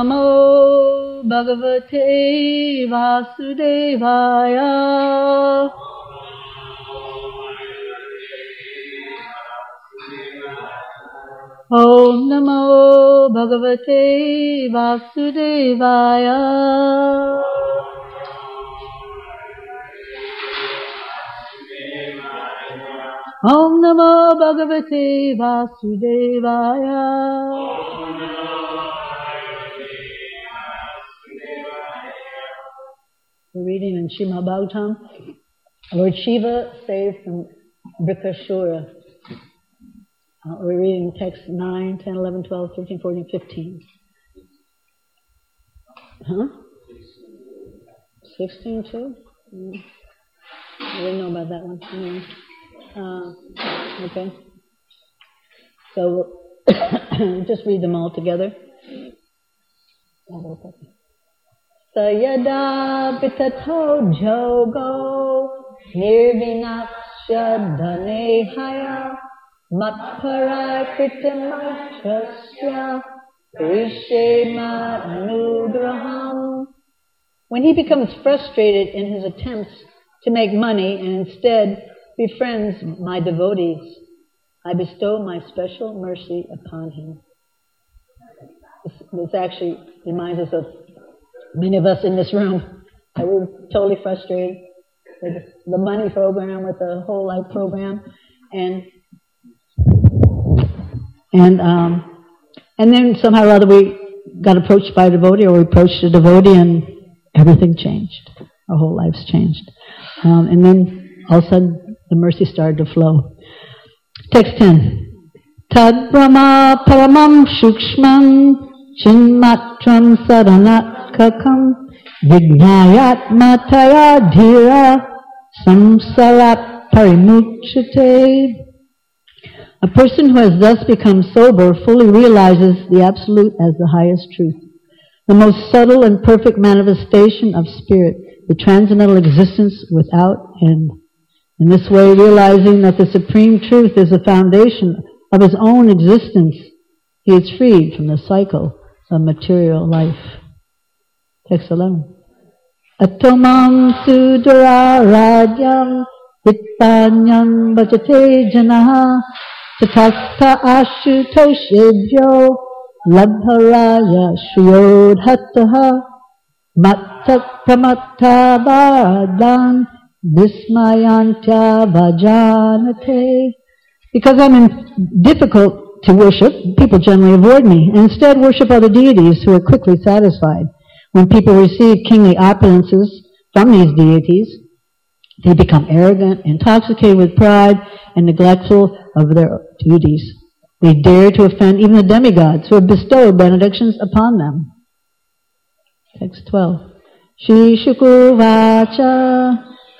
Namo Bhagavate Vasudevaya. Om Namo Bhagavate Vasudevaya. Om Namo Bhagavate Vasudevaya. We're reading in Srimad Bhagavatam, Lord Shiva saved from Vrikashura. We're reading text 9, 10, 11, 12, 13, 14, 15. Huh? 16 too? I didn't know about that one. Okay. So we'll just read them all together. Sayada vitato jogo nirvinasya dhanehaya matpara kritamachasya rishema anugraham. When he becomes frustrated in his attempts to make money and instead befriends my devotees, I bestow my special mercy upon him. This actually reminds us of many of us in this room. We were totally frustrated with the money program, with the whole life program, and then somehow or other we got approached by a devotee, or we approached a devotee, and everything changed. Our whole lives changed. And then all of a sudden the mercy started to flow. Text 10. Tad Brahma Paramam Shukshman Chinmatram Saranakakam Vignayat Mataya Dhira Samsarat Parimuchate. A person who has thus become sober fully realizes the Absolute as the highest truth, the most subtle and perfect manifestation of spirit, the transcendental existence without end. In this way, realizing that the Supreme Truth is the foundation of his own existence, he is freed from the cycle of material life. Text 11. Atomam sudara rajam vittanyam bhajate janaha tatastha ashutoshebhyo labharaya shriyodhataha mattak pramatta bhadan vismayantya bhajanate. Because I'm difficult to worship, people generally avoid me and instead worship other deities who are quickly satisfied. When people receive kingly opulences from these deities, they become arrogant, intoxicated with pride, and neglectful of their duties. They dare to offend even the demigods who have bestowed benedictions upon them. Text 12. Shri Shukuvacha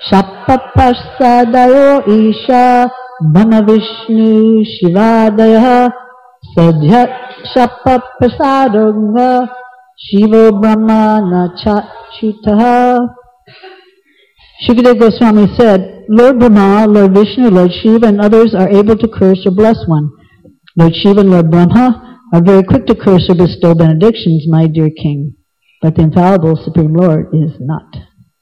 Shapapasadayo Isha Brahma Vishnu Shivadaya Sadhyat Shapaprasadonga Shivo Brahma Nachachitaha. Shukadeva Goswami said, Lord Brahma, Lord Vishnu, Lord Shiva, and others are able to curse or bless one. Lord Shiva and Lord Brahma are very quick to curse or bestow benedictions, my dear king. But the infallible Supreme Lord is not.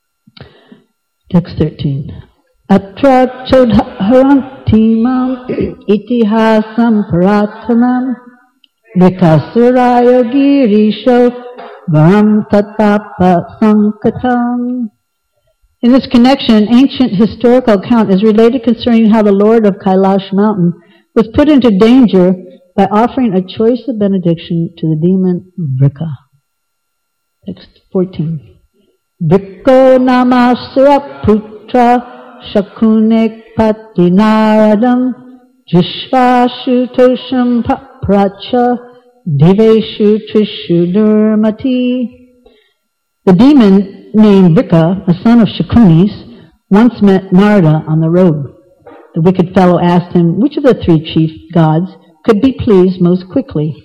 Text 13. Atra chodharanti mam itihasam pratamam vikasaraya girisho varam tatapa sankatam. In this connection, an ancient historical account is related concerning how the Lord of Kailash mountain was put into danger by offering a choice of benediction to the demon Vrika. Text 14. Vriko namasura putra shakunek patinaradam jishvashu tosham pracha diveshu trishu durmati. The demon named Vrika, a son of Shakunis, once met Narada on the road. The wicked fellow asked him which of the three chief gods could be pleased most quickly.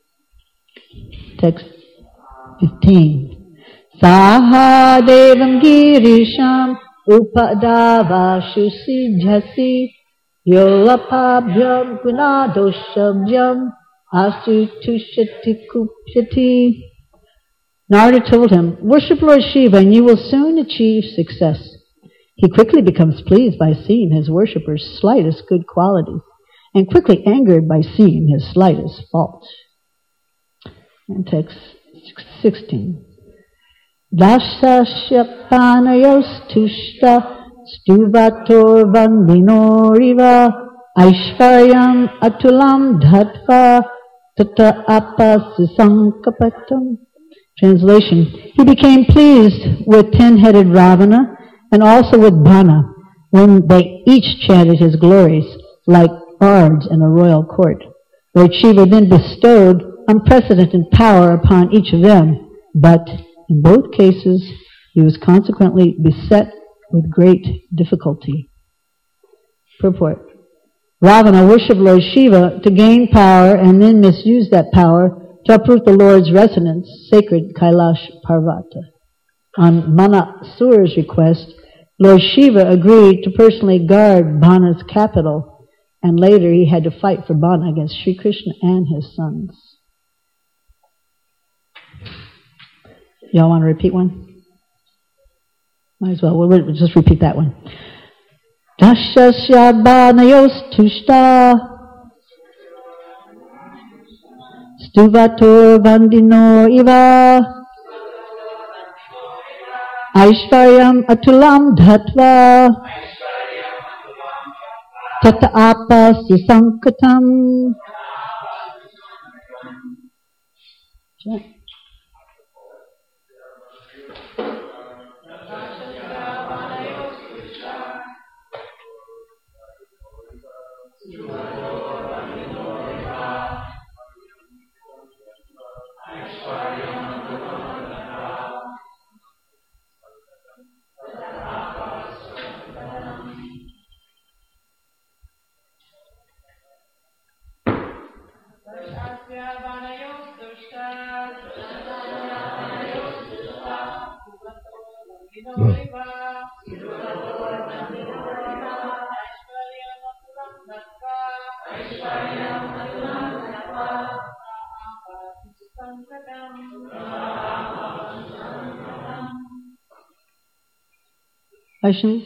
Text 15. Saha devam girisham upadavashu siddhasi yolapabhyam gunadoshabhyam asutushati kupshati. Narada told him, "Worship Lord Shiva and you will soon achieve success." He quickly becomes pleased by seeing his worshipper's slightest good quality, and quickly angered by seeing his slightest fault. And text 16. Dasasya panayos tushta stuvator vandinoriva aishvaryam atulam dhatva tata apasisankapatam. Translation: He became pleased with 10-headed Ravana and also with Bana when they each chanted his glories like bards in a royal court. Lord Shiva then bestowed unprecedented power upon each of them, but in both cases he was consequently beset with great difficulty. Purport: Ravana worshipped Lord Shiva to gain power and then misused that power to uproot the Lord's residence, sacred Kailash Parvata. On Manasura's request, Lord Shiva agreed to personally guard Bana's capital, and later he had to fight for Bana against Sri Krishna and his sons. Y'all want to repeat one? Might as well. We'll just repeat that one. Dashasya banayos tushta stuvator vandino iva aishvaryam atulam dhatva tata apasisankatam. Questions?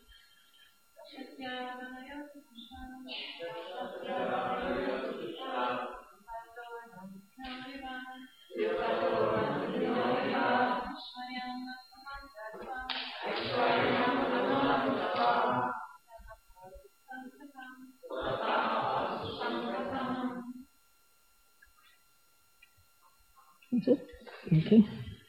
That's it? Okay.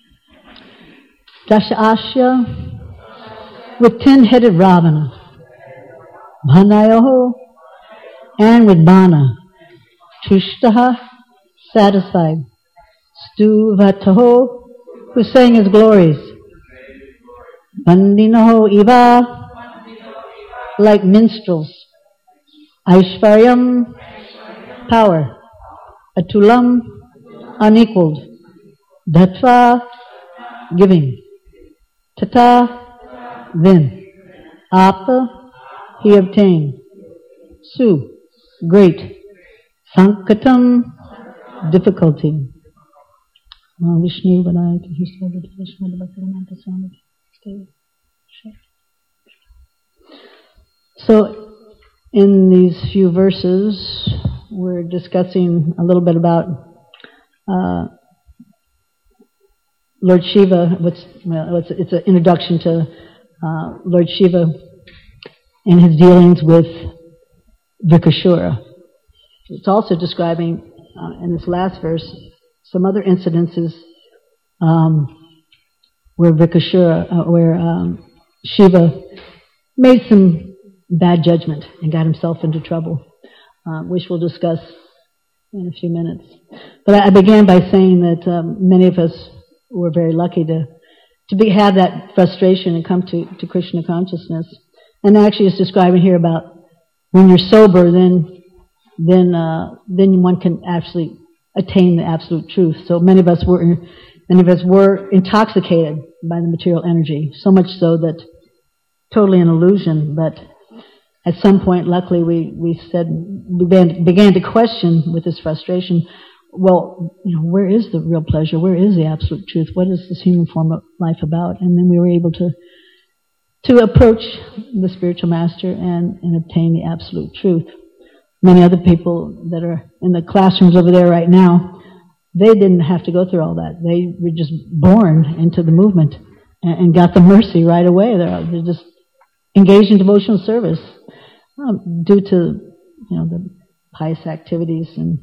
Dasasya with 10-headed Ravana, Bhanayoho, and with Bana, Tushtaha, satisfied, Stuvataho, who sang his glories, Bandinaho Iva, like minstrels, Aishvaryam, power, Atulam, unequaled, Dhatva, giving, Tata, then, Apa, he obtained, Su, great, Sankatam, difficulty. Vishnu, So, in these few verses, we're discussing a little bit about Lord Shiva. It's an introduction to Lord Shiva and his dealings with Vikashura. It's also describing, in this last verse, some other incidences where Vikashura, where Shiva made some bad judgment and got himself into trouble, which we'll discuss in a few minutes. But I began by saying that many of us were very lucky to have that frustration and come to Krishna consciousness. And actually it's describing here about when you're sober, then one can actually attain the absolute truth. So many of us were intoxicated by the material energy, so much so that totally an illusion. But at some point, luckily, we began to question with this frustration, well, where is the real pleasure? Where is the absolute truth? What is this human form of life about? And then we were able to approach the spiritual master and obtain the absolute truth. Many other people that are in the classrooms over there right now, they didn't have to go through all that. They were just born into the movement and got the mercy right away. They're just engaged in devotional service due to the pious activities and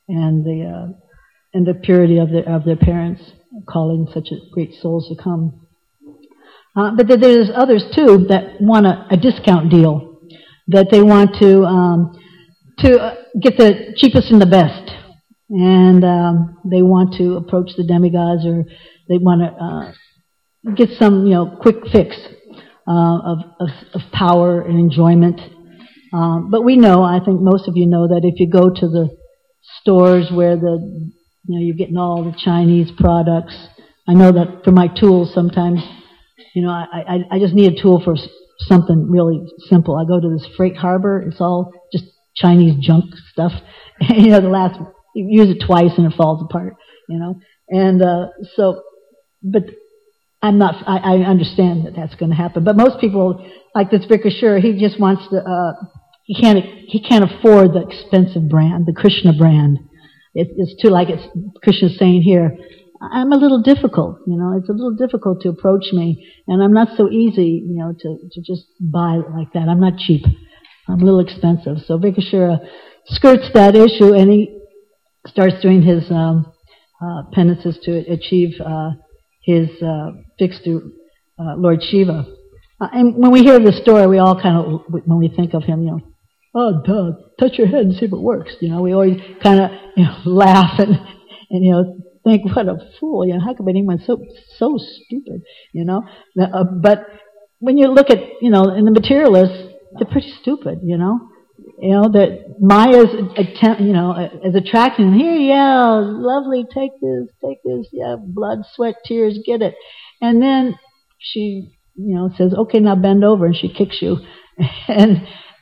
the purity of their parents calling such great souls to come. But there's others too that want a discount deal, that they want to get the cheapest and the best, and they want to approach the demigods, or they want to get some quick fix of power and enjoyment. But we know, I think most of you know, that if you go to the stores where you're getting all the Chinese products. I know that for my tools sometimes, I just need a tool for something really simple. I go to this Freight Harbor. It's all just Chinese junk stuff. You use it twice and it falls apart, And but I'm not, I understand that that's going to happen. But most people, like this Vicar Shur, he just wants to, he can't afford the expensive brand, the Krishna brand. It's too, like Krishna's saying here, I'm a little difficult, it's a little difficult to approach me, and I'm not so easy, to just buy like that. I'm not cheap. I'm a little expensive. So Vicar Shur skirts that issue, and he starts doing his penances to achieve his fix through Lord Shiva. And when we hear this story, we all kind of, when we think of him, oh, duh, touch your head and see if it works. We always kind of laugh and think, what a fool. How could anyone so stupid? But when you look at in the materialists, they're pretty stupid. That Maya's attempt, is attracting them. Here, yeah, lovely. Take this. Yeah, blood, sweat, tears, get it. And then she, says, okay, now bend over, and she kicks you, and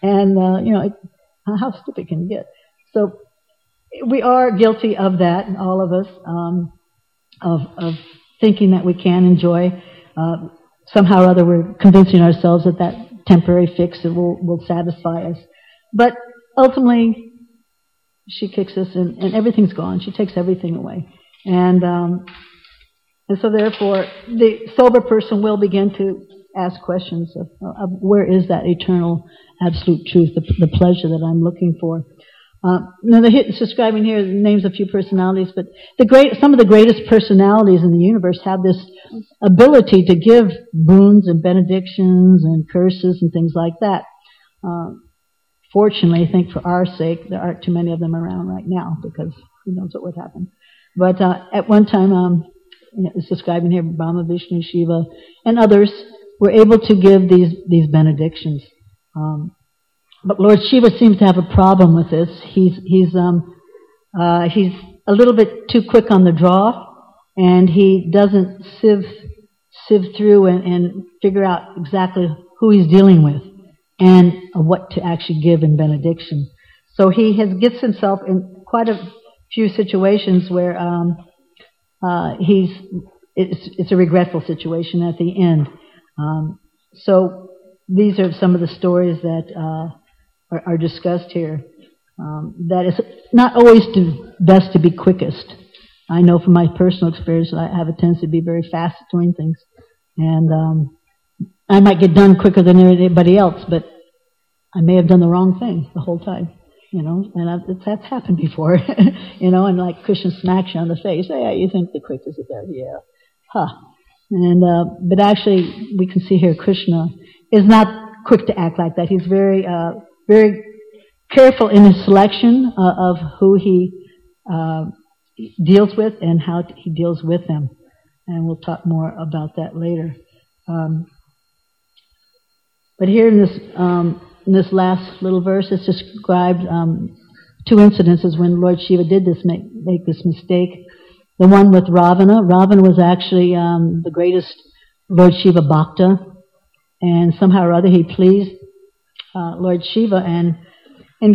how stupid can you get? So we are guilty of that, all of us, of thinking that we can enjoy. Somehow or other, we're convincing ourselves that temporary fix will satisfy us. But ultimately, she kicks us, and everything's gone. She takes everything away, and so therefore, the sober person will begin to ask questions of where is that eternal absolute truth, the pleasure that I'm looking for. Now, it's describing here names a few personalities, but some of the greatest personalities in the universe have this ability to give boons and benedictions and curses and things like that. Fortunately, I think for our sake, there aren't too many of them around right now, because who knows what would happen. But at one time, it's describing here, Brahma, Vishnu, Shiva, and others were able to give these benedictions. But Lord Shiva seems to have a problem with this. He's a little bit too quick on the draw, and he doesn't sieve through and figure out exactly who he's dealing with and what to actually give in benediction. So he gets himself in quite a few situations where it's a regretful situation at the end. So these are some of the stories that are discussed here. That it's not always best to be quickest. I know from my personal experience that I have a tendency to be very fast at doing things, and I might get done quicker than anybody else, but I may have done the wrong thing the whole time, and that's happened before, and like Krishna smacks you on the face. Hey, you think the quickest is that? Yeah, And but actually, we can see here Krishna is not quick to act like that. He's very very careful in his selection of who he deals with and how he deals with them. And we'll talk more about that later. But here in this last little verse, it's described two incidences when Lord Shiva did make this mistake. The one with Ravana. Ravana was actually the greatest Lord Shiva Bhakta, and somehow or other he pleased Lord Shiva and got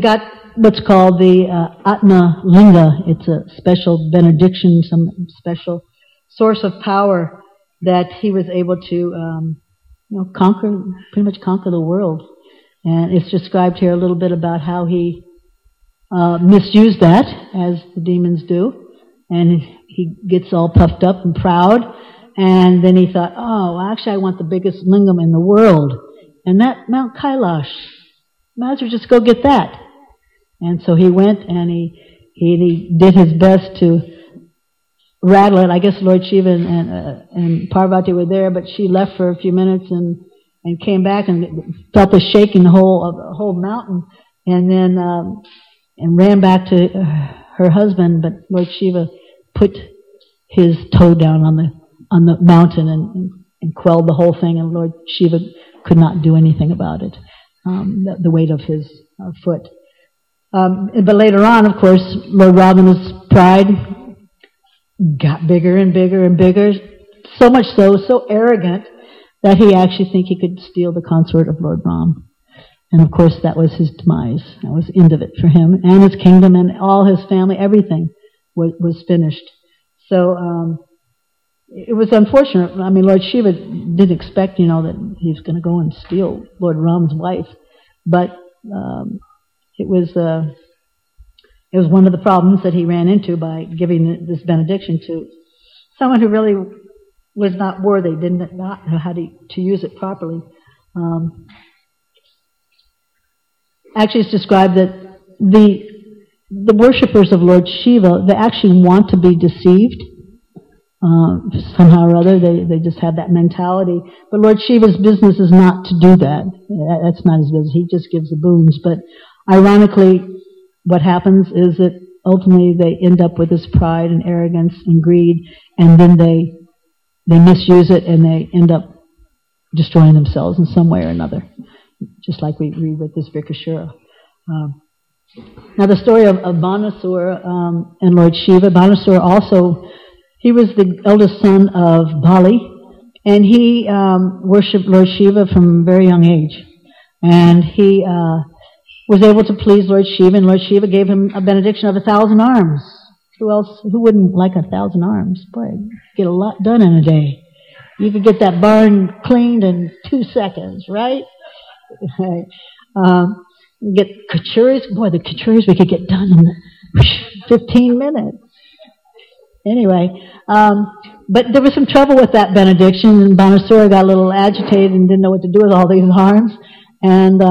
what's called the Atma Linga. It's a special benediction, some special source of power that he was able to pretty much conquer the world. And it's described here a little bit about how he misused that, as the demons do. And he gets all puffed up and proud. And then he thought, oh, well, actually I want the biggest lingam in the world. And that Mount Kailash. Might as well just go get that. And so he went and he did his best to rattle it. I guess Lord Shiva and Parvati were there, but she left for a few minutes and came back and felt the shaking of the whole mountain, and then and ran back to her husband. But Lord Shiva put his toe down on the mountain and quelled the whole thing, and Lord Shiva could not do anything about it. The weight of his foot. But later on, of course, Lord Ravana's pride got bigger and bigger and bigger, so much so arrogant, that he actually think he could steal the consort of Lord Ram. And of course that was his demise. That was the end of it for him and his kingdom and all his family. Everything was finished. So it was unfortunate. I mean, Lord Shiva didn't expect, that he was going to go and steal Lord Ram's wife. But it was one of the problems that he ran into by giving this benediction to someone who really was not worthy, did not know how to use it properly. Actually, it's described that the worshippers of Lord Shiva, they actually want to be deceived. Somehow or other, they just have that mentality. But Lord Shiva's business is not to do that. That's not his business. He just gives the boons. But ironically, what happens is that ultimately they end up with this pride and arrogance and greed, and then they misuse it and they end up destroying themselves in some way or another. Just like we read with this Vrikashura. Now the story of Banasura and Lord Shiva. Banasura also, he was the eldest son of Bali, and he worshipped Lord Shiva from a very young age. And he was able to please Lord Shiva, and Lord Shiva gave him a benediction of 1,000 arms. Who wouldn't like 1,000 arms? Boy, get a lot done in a day. You could get that barn cleaned in 2 seconds, right? Get kachuris. Boy, the kachuris we could get done in 15 minutes. Anyway, but there was some trouble with that benediction, and Banasura got a little agitated and didn't know what to do with all these arms. And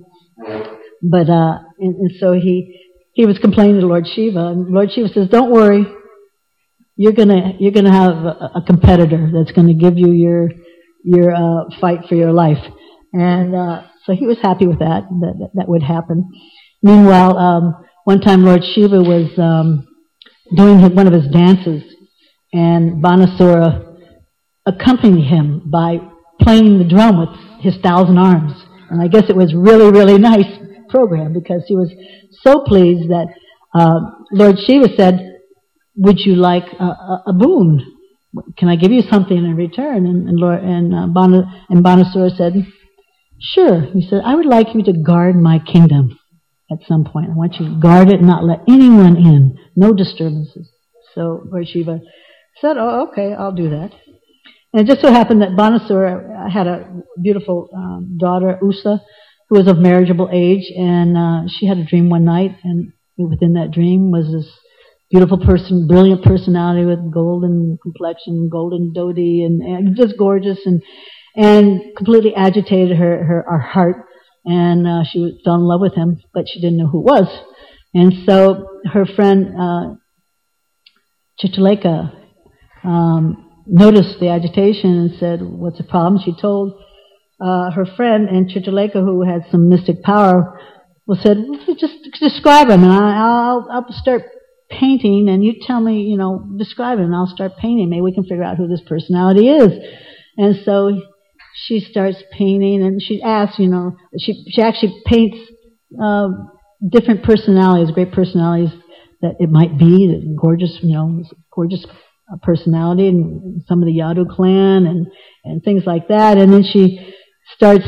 so he was complaining to Lord Shiva, and Lord Shiva says, "Don't worry, you're gonna have a competitor that's going to give you your fight for your life." And so he was happy with that would happen. Meanwhile, one time Lord Shiva was doing one of his dances, and Banasura accompanied him by playing the drum with his 1,000 arms. And I guess it was really, really nice program, because he was so pleased that Lord Shiva said, "Would you like a boon? Can I give you something in return?" And Banasura said, "Sure." He said, "I would like you to guard my kingdom at some point. I want you to guard it and not let anyone in. No disturbances." So Lord Shiva said, "Oh, okay, I'll do that." And it just so happened that Banasura had a beautiful daughter, Usa, who was of marriageable age, and she had a dream one night, and within that dream was this beautiful person, brilliant personality with golden complexion, golden dhoti, and just gorgeous, and completely agitated her heart, and she fell in love with him, but she didn't know who it was. And so her friend Chitralekha noticed the agitation and said, "What's the problem?" She told her friend, and Chitralekha, who had some mystic power, said, "Well, just describe him, and I'll start painting, and you tell me, describe him, and I'll start painting. Maybe we can figure out who this personality is." And so she starts painting, and she asks, she actually paints different personalities, great personalities that it might be, gorgeous personality, and some of the Yadu clan and things like that. And then she starts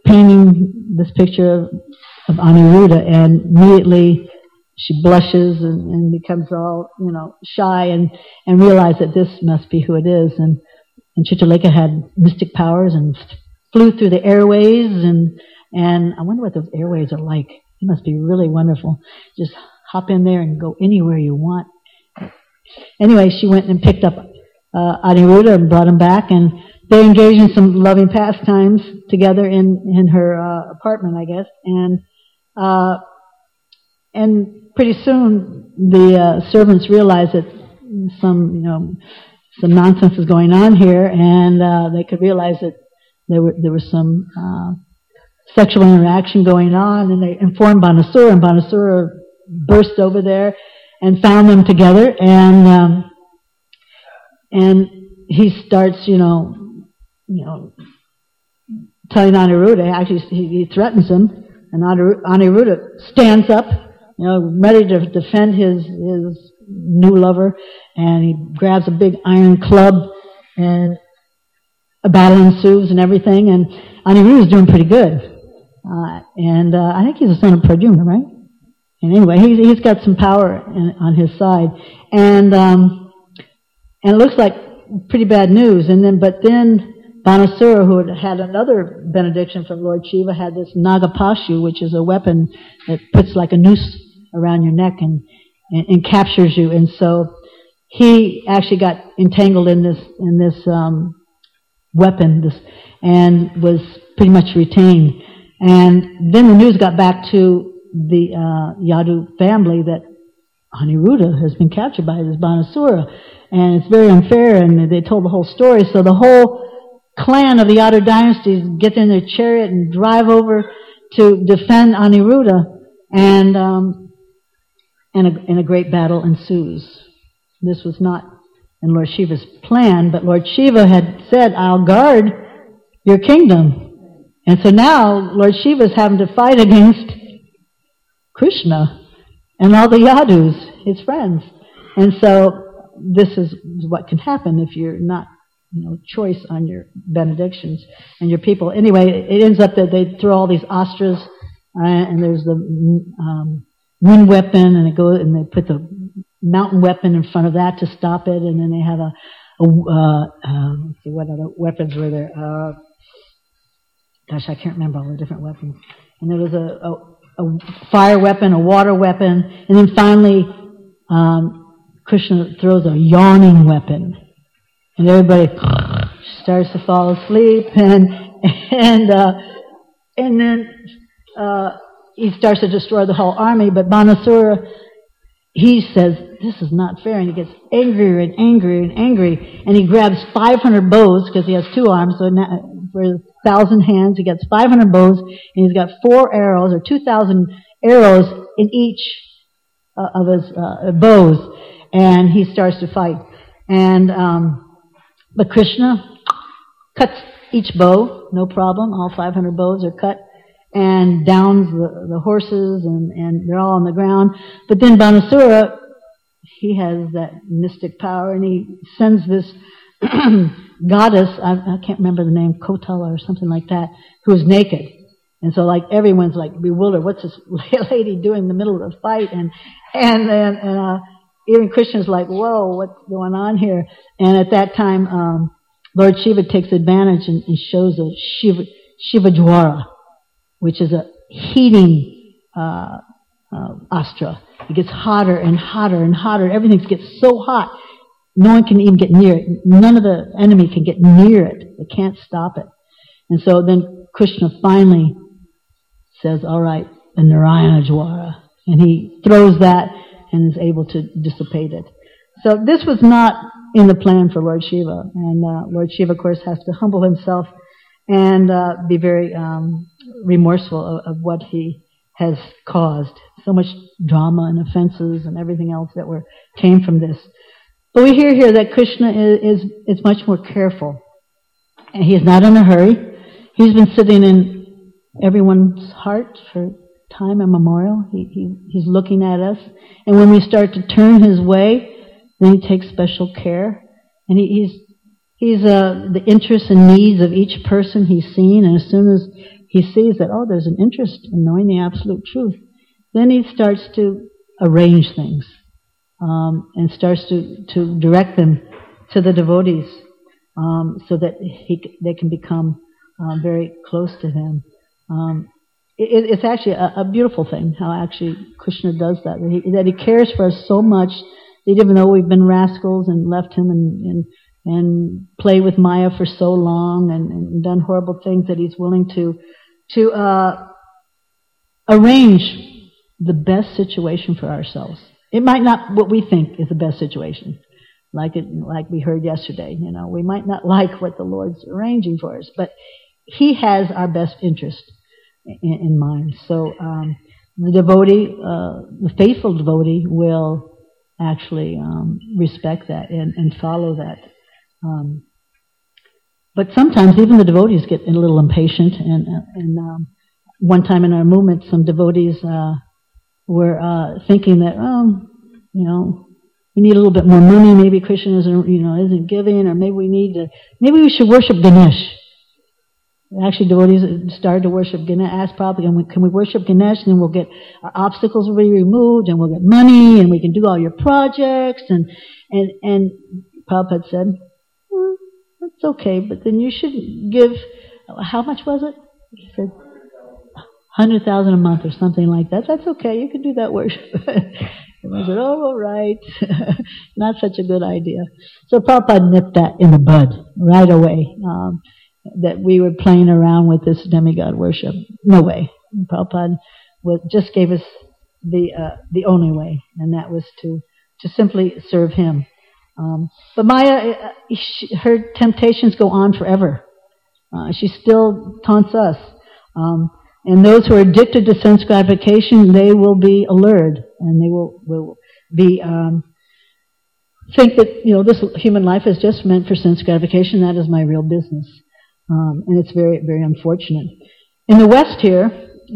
painting this picture of Aniruddha, and immediately she blushes and becomes all, shy and realizes that this must be who it is. And Chitralekha had mystic powers and flew through the airways, and I wonder what those airways are like. It must be really wonderful. Just hop in there and go anywhere you want. Anyway, she went and picked up Aniruddha and brought him back, and they engaged in some loving pastimes together in her apartment, I guess. And pretty soon the servants realized that some nonsense was going on here, and they could realize that there was some sexual interaction going on, and they informed Banasura, and Banasura burst over there and found them together, and he starts, telling Aniruddha. Actually, he threatens him, and Aniruddha stands up, ready to defend his new lover, and he grabs a big iron club, and a battle ensues and everything, and Aniruddha is doing pretty good. And I think he's a son of Pradyumna, right? And anyway, he's got some power on his side, and it looks like pretty bad news. But then Banasura, who had another benediction from Lord Shiva, had this Nagapashu, which is a weapon that puts like a noose around your neck and captures you. And so he actually got entangled in this weapon, and was pretty much retained. And then the news got back to the Yadu family that Aniruddha has been captured by this Banasura, and it's very unfair, and they told the whole story. So the whole clan of the Yadu dynasty get in their chariot and drive over to defend Aniruddha, and a great battle ensues. This was not in Lord Shiva's plan, but Lord Shiva had said, "I'll guard your kingdom." And so now Lord Shiva is having to fight against Krishna and all the Yadus, his friends. And so this is what can happen if you're not, choice on your benedictions and your people. Anyway, it ends up that they throw all these astras, and there's the wind weapon, and they put the mountain weapon in front of that to stop it, and then they have let's see, what other weapons were there? Gosh, I can't remember all the different weapons. And there was a fire weapon, a water weapon, and then finally Krishna throws a yawning weapon, and everybody starts to fall asleep, and then he starts to destroy the whole army. But Banasura, he says, "This is not fair," and he gets angrier and angrier and angry, and he grabs 500 bows, because he has 2 arms, so now, for 1,000 hands, he gets 500 bows, and he's got 4 arrows, or 2,000 arrows in each of his bows, and he starts to fight. And but Krishna cuts each bow, no problem. All 500 bows are cut, and downs the horses, and they're all on the ground. But then Banasura, he has that mystic power, and he sends this goddess, I can't remember the name, Kotala or something like that, who's naked. And so everyone's bewildered. What's this lady doing in the middle of the fight? And even Krishna's like, whoa, what's going on here? And at that time, Lord Shiva takes advantage and shows a Shiva Jwara, which is a heating astra. It gets hotter and hotter and hotter. Everything gets so hot, no one can even get near it. None of the enemy can get near it. They can't stop it. And so then Krishna finally says, all right, the Narayana Jwara. And he throws that and is able to dissipate it. So this was not in the plan for Lord Shiva. And Lord Shiva, of course, has to humble himself and be very remorseful of what he has caused. So much drama and offenses and everything else that came from this. But we hear here that Krishna is much more careful. And he is not in a hurry. He's been sitting in everyone's heart for time immemorial. He's looking at us. And when we start to turn his way, then he takes special care. And he's the interests and needs of each person he's seen. And as soon as he sees that, oh, there's an interest in knowing the absolute truth, then he starts to arrange things and starts to direct them to the devotees so that they can become very close to him. It's actually a beautiful thing how actually Krishna does that. That he cares for us so much that even though we've been rascals and left him and played with Maya for so long and done horrible things, that he's willing to arrange the best situation for ourselves. It might not what we think is the best situation, like we heard yesterday. We might not like what the Lord's arranging for us, but he has our best interest in mind. So the devotee, the faithful devotee, will actually respect that and follow that. But sometimes even the devotees get a little impatient. And one time in our movement, some devotees were thinking that, we need a little bit more money. Maybe Krishna isn't giving, or maybe we should worship Ganesh. Actually, devotees started to worship Ganesh. Asked Prabhupada, can we worship Ganesh, and then we'll get our obstacles will be removed, and we'll get money, and we can do all your projects. And Prabhupada said, that's okay, but then you should give. How much was it? He said 100,000 a month or something like that. That's okay. You can do that worship. Everyone said, oh, all right. Not such a good idea. So Prabhupada nipped that in the bud right away. That we were playing around with this demigod worship. No way. Prabhupada just gave us the only way, and that was to simply serve him. But Maya, her temptations go on forever. She still taunts us. And those who are addicted to sense gratification, they will be allured, and they will be think that this human life is just meant for sense gratification. That is my real business. And it's very, very unfortunate. In the West here,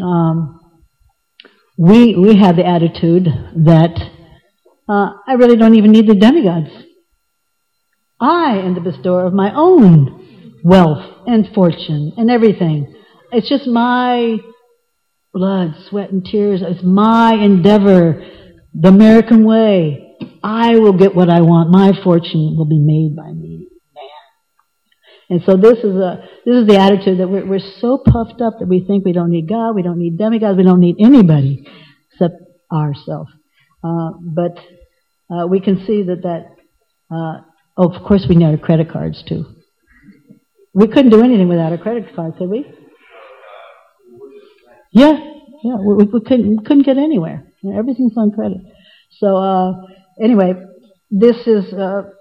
we have the attitude that I really don't even need the demigods. I am the bestower of my own wealth and fortune and everything. It's just my blood, sweat, and tears. It's my endeavor, the American way. I will get what I want. My fortune will be made by me. And so this is the attitude that we're so puffed up that we think we don't need God, we don't need demigods, we don't need anybody except ourselves. But we can see that of course we need our credit cards too. We couldn't do anything without a credit card, could we? Yeah, we couldn't get anywhere. Everything's on credit. So anyway, this is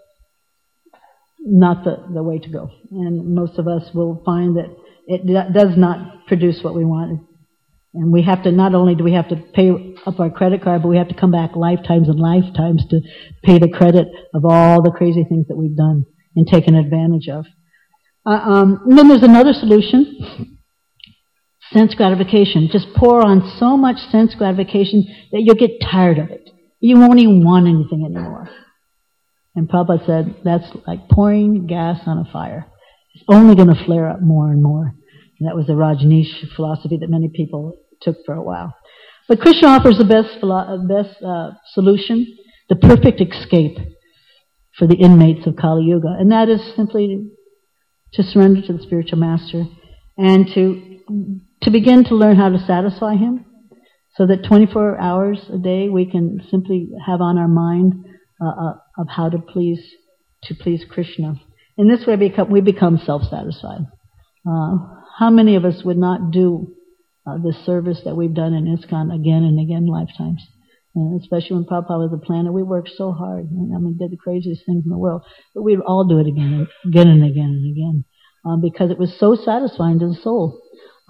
not the way to go. And most of us will find that it does not produce what we want. And we have to, not only do we have to pay up our credit card, but we have to come back lifetimes and lifetimes to pay the credit of all the crazy things that we've done and taken advantage of. And then there's another solution. Sense gratification. Just pour on so much sense gratification that you'll get tired of it. You won't even want anything anymore. And Prabhupada said, that's like pouring gas on a fire. It's only going to flare up more and more. And that was the Rajneesh philosophy that many people took for a while. But Krishna offers the best solution, the perfect escape for the inmates of Kali Yuga. And that is simply to surrender to the spiritual master and to begin to learn how to satisfy him, so that 24 hours a day we can simply have on our mind of how to please Krishna. In this way we become self-satisfied. How many of us would not do the service that we've done in ISKCON again and again lifetimes? And especially when Prabhupada was a planner, we worked so hard. Did the craziest things in the world. But we'd all do it again and again and again. Because it was so satisfying to the soul.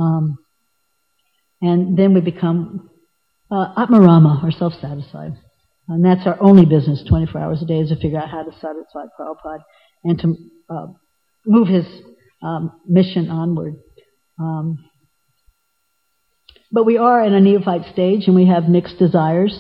And then we become Atmarama, or self-satisfied. And that's our only business 24 hours a day, is to figure out how to satisfy Prabhupada and to move his mission onward. But we are in a neophyte stage, and we have mixed desires.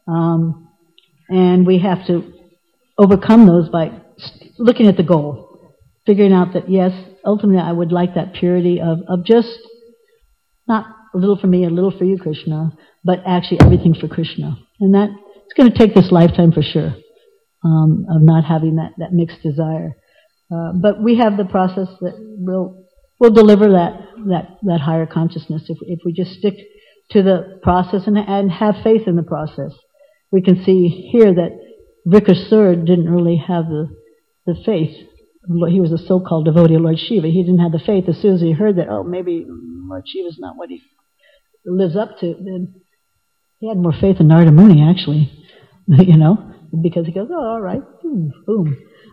And we have to overcome those by looking at the goal. Figuring out that, yes, ultimately I would like that purity of just not a little for me, a little for you, Krishna, but actually everything for Krishna. And that it's going to take this lifetime for sure, of not having that mixed desire. But we have the process that will deliver that higher consciousness if we just stick to the process and have faith in the process. We can see here that Vrikasura didn't really have the faith. He was a so-called devotee of Lord Shiva. He didn't have the faith. As soon as he heard that, maybe Lord Shiva's not what he lives up to, then he had more faith in Narada Muni, actually, because he goes, all right, boom.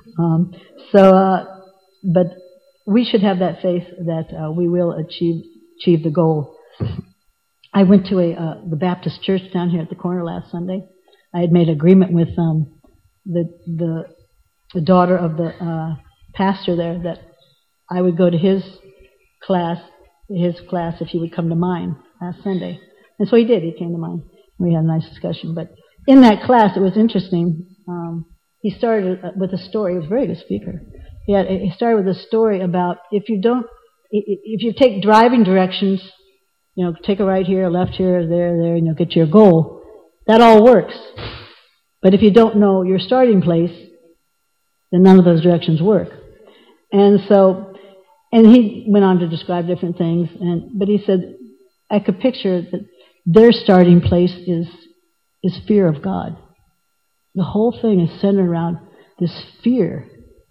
But we should have that faith that we will achieve the goal. I went to the Baptist church down here at the corner last Sunday. I had made an agreement with the daughter of the pastor there that I would go to his class if he would come to mine last Sunday. And so he did. He came to mine. We had a nice discussion. But in that class, it was interesting. He started with a story. He was a very good speaker. He started with a story about if you take driving directions, take a right here, a left here, there, and you'll get to your goal. That all works. But if you don't know your starting place, then none of those directions work. And he went on to describe different things, but he said, I could picture that their starting place is fear of God. The whole thing is centered around this fear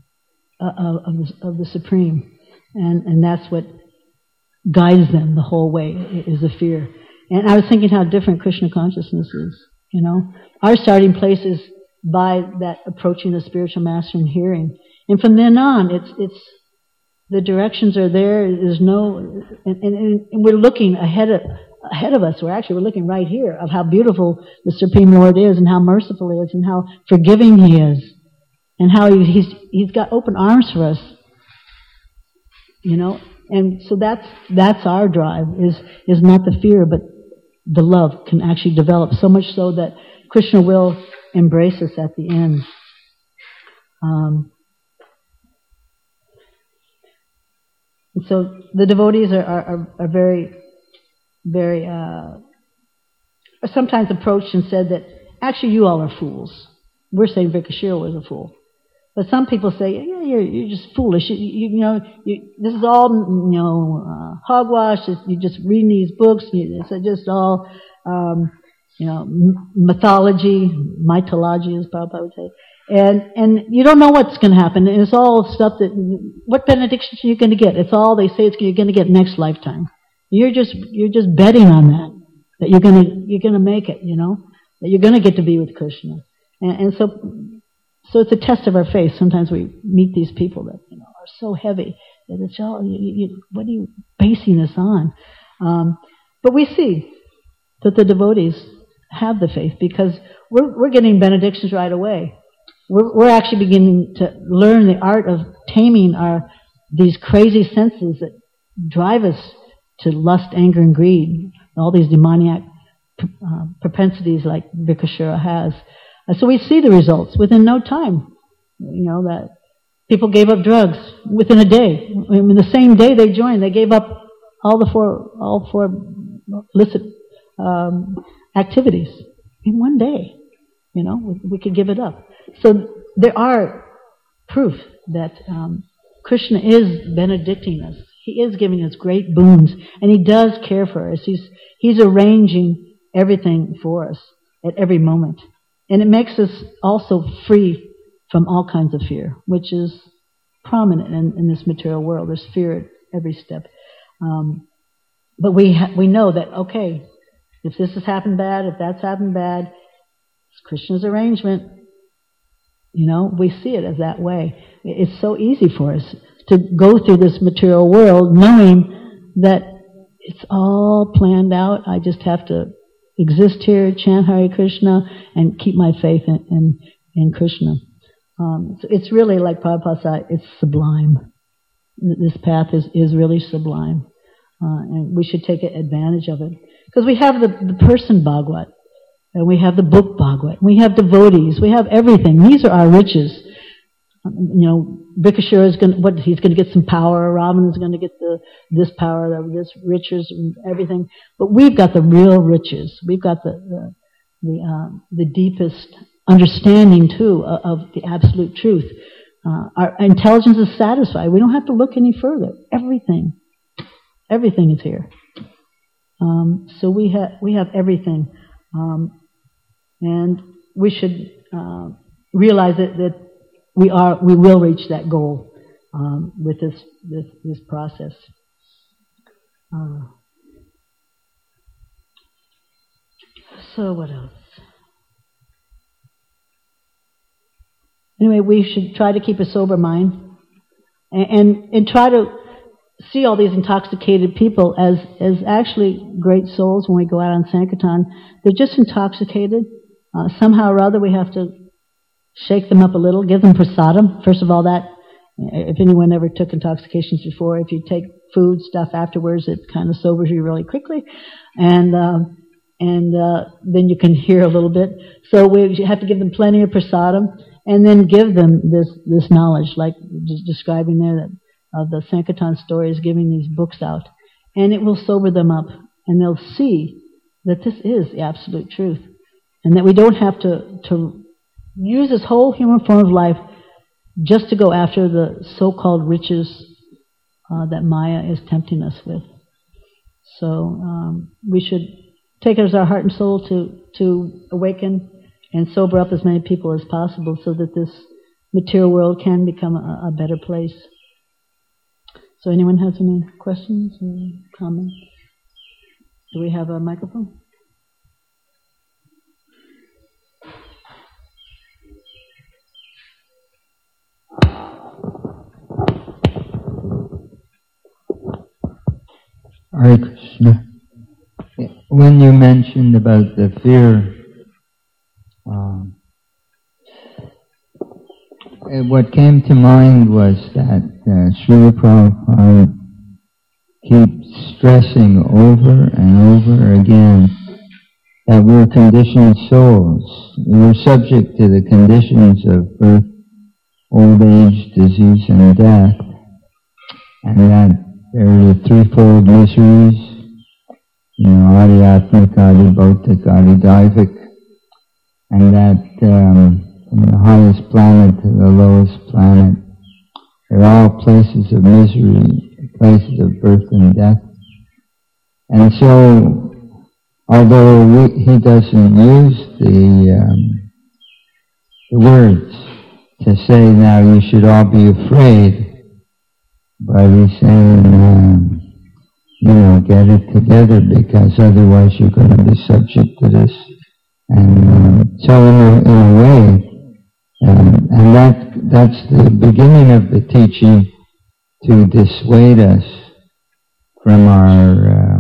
of the Supreme, and that's what guides them the whole way, is the fear. And I was thinking how different Krishna consciousness is. Our starting place is by that approaching the spiritual master and hearing, and from then on, it's the directions are there. There's no, and we're looking ahead of us. We're looking right here of how beautiful the Supreme Lord is, and how merciful He is, and how forgiving He is, and how He's got open arms for us. And so that's our drive, is not the fear, but the love can actually develop, so much so that Krishna will embrace us at the end. And so the devotees are very, very, are sometimes approached and said that, actually you all are fools. We're saying Vrikasura was a fool. But some people say, yeah, you're just foolish. This is all, hogwash. You're just reading these books. It's just all, mythology as Prabhupada would say. And you don't know what's going to happen. And it's all stuff what benediction are you going to get? It's all they say you're going to get next lifetime. You're just betting on that you're going to make it, that you're going to get to be with Krishna. And so it's a test of our faith. Sometimes we meet these people that are so heavy that it's all, what are you basing this on? But we see that the devotees have the faith because we're getting benedictions right away. We're actually beginning to learn the art of taming these crazy senses that drive us to lust, anger, and greed, all these demoniac propensities like Vrikasura has. So we see the results within no time. That people gave up drugs within a day. The same day they joined, they gave up all four illicit activities in one day. We could give it up. So there are proof that Krishna is benedicting us. He is giving us great boons, and He does care for us. He's arranging everything for us at every moment. And it makes us also free from all kinds of fear, which is prominent in this material world. There's fear at every step. But we know that, okay, if this has happened bad, if that's happened bad, it's Krishna's arrangement. We see it as that way. It's so easy for us to go through this material world knowing that it's all planned out. I just have to exist here, chant Hare Krishna, and keep my faith in Krishna. It's really, like Prabhupada said, it's sublime. This path is really sublime. And we should take advantage of it. Because we have the person Bhagavad, and we have the book Bhagavad, we have devotees, we have everything. These are our riches. Vikashura is he's going to get some power, Ravana is going to get this power, this riches and everything. But we've got the real riches. We've got the deepest understanding too of the absolute truth. Our intelligence is satisfied. We don't have to look any further. Everything is here. So we have everything, and we should realize that we will reach that goal with this process. So what else? Anyway, we should try to keep a sober mind and try to see all these intoxicated people as actually great souls when we go out on Sankirtan. They're just intoxicated. Somehow or other we have to shake them up a little, give them prasadam. First of all, that, if anyone ever took intoxications before, if you take food stuff afterwards, it kind of sobers you really quickly. And then you can hear a little bit. So we have to give them plenty of prasadam, and then give them this knowledge, like just describing there that of the Sankirtan stories, giving these books out, and it will sober them up, and they'll see that this is the absolute truth, and that we don't have to use this whole human form of life just to go after the so-called riches that Maya is tempting us with. So we should take it as our heart and soul to awaken and sober up as many people as possible, so that this material world can become a better place. So anyone has any questions or comments? Do we have a microphone? Hare Krishna. When you mentioned about the fear, what came to mind was that Srila Prabhupada keeps stressing over and over again that we're conditioned souls. We're subject to the conditions of birth, old age, disease, and death, and that there are the threefold miseries, Adhyatmic, Adhibhautik, Adhidaivic, and that from the highest planet to the lowest planet, they're all places of misery, places of birth and death. And so, although he doesn't use the words to say, now you should all be afraid, but he's saying, get it together, because otherwise you're going to be subject to this. And so in a way, and that's the beginning of the teaching, to dissuade us from our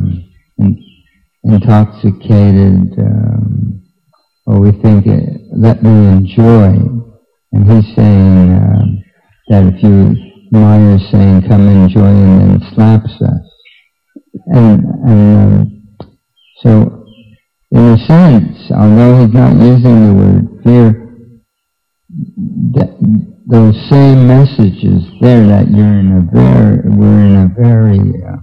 intoxicated, or we think, let me enjoy. And he's saying that if Maya is saying, come enjoy, and then slaps us. And so, in a sense, although he's not using the word fear, those same messages there, that we're in a very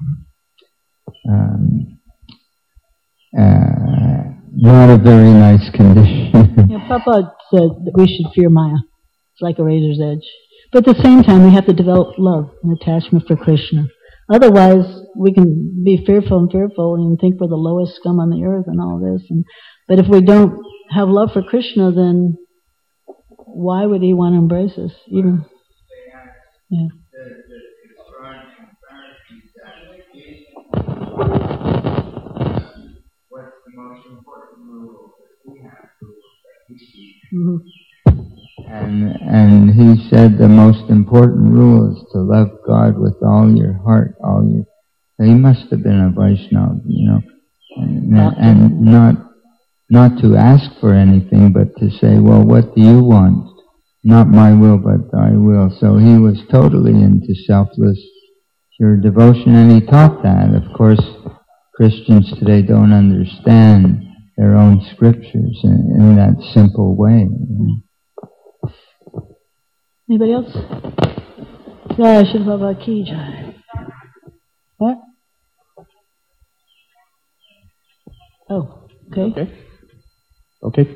not a very nice condition. Prabhupada said that we should fear Maya. It's like a razor's edge. But at the same time, we have to develop love and attachment for Krishna. Otherwise, we can be fearful and think we're the lowest scum on the earth and all this. But if we don't have love for Krishna, then why would he want to embrace us? Even, yeah. What's the most important rule that we have to keep? Mm-hmm. And he said the most important rule is to love God with all your heart, all your. So he must have been a Vaishnava, and not to ask for anything, but to say, well, what do you want? Not my will, but thy will. So he was totally into selfless, pure devotion, and he taught that. Of course, Christians today don't understand their own scriptures in that simple way. Anybody else? Jai Shri Baba Ki Jai. What? Oh, okay. Okay.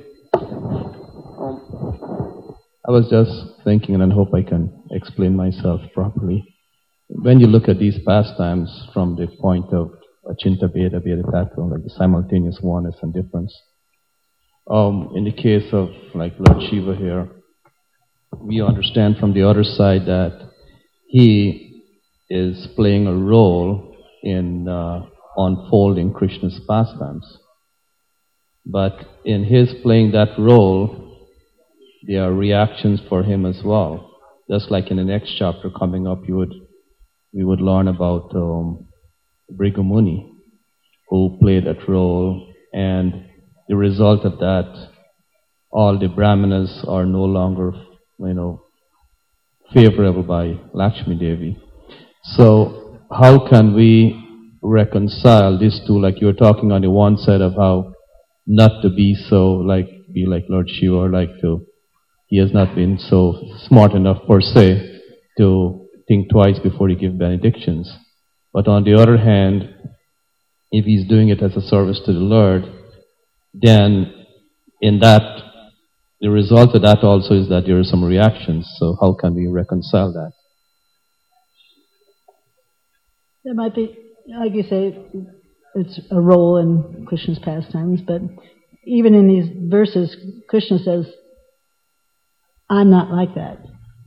I was just thinking, and I hope I can explain myself properly. When you look at these pastimes from the point of Achinta Bheda Bheda Tattva, like the simultaneous oneness and difference, in the case of like Lord Shiva here, we understand from the other side that he is playing a role in unfolding Krishna's pastimes. But in his playing that role, there are reactions for him as well. Just like in the next chapter coming up, we would learn about Bhrigu Muni, who played that role, and the result of that, all the Brahmanas are no longer, favorable by Lakshmi Devi. So how can we reconcile these two? Like you were talking on the one side of how not to be like Lord Shiva, or he has not been so smart enough per se to think twice before he gives benedictions. But on the other hand, if he's doing it as a service to the Lord, then in that, the result of that also is that there are some reactions. So how can we reconcile that? There might be, like you say, it's a role in Krishna's pastimes, but even in these verses, Krishna says, I'm not like that.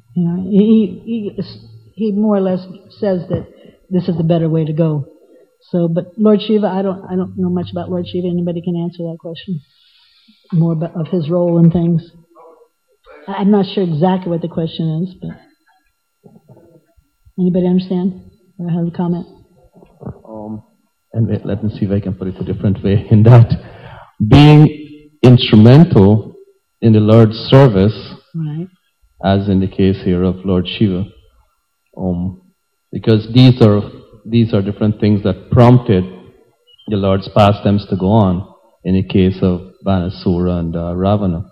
He more or less says that this is the better way to go. So, but Lord Shiva, I don't know much about Lord Shiva. Anybody can answer that question? More of his role in things. I'm not sure exactly what the question is, but anybody understand or have a comment? And let me see if I can put it a different way. In that, being instrumental in the Lord's service, right, as in the case here of Lord Shiva, because these are different things that prompted the Lord's pastimes to go on. In the case of Banasura and Ravana,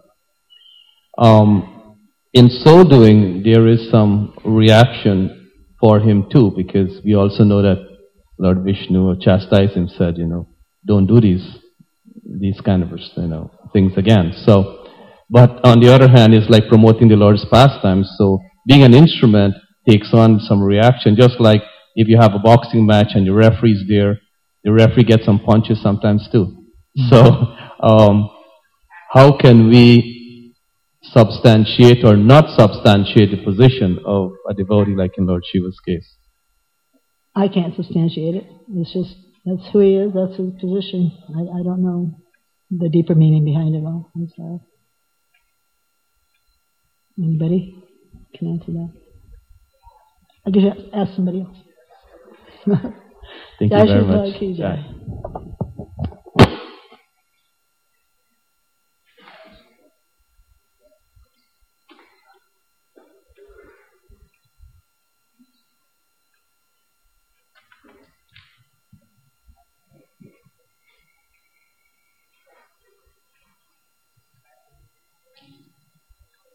in so doing, there is some reaction for him too, because we also know that Lord Vishnu chastised him, said, don't do these kind of things again. So, but on the other hand, it's like promoting the Lord's pastimes. So, being an instrument takes on some reaction, just like if you have a boxing match and the referee's there, the referee gets some punches sometimes too. So, how can we substantiate or not substantiate the position of a devotee like in Lord Shiva's case? I can't substantiate it. It's just, that's who he is, that's his position. I don't know the deeper meaning behind it all. I'm sorry. Anybody can answer that? I guess ask somebody else. Thank you very much.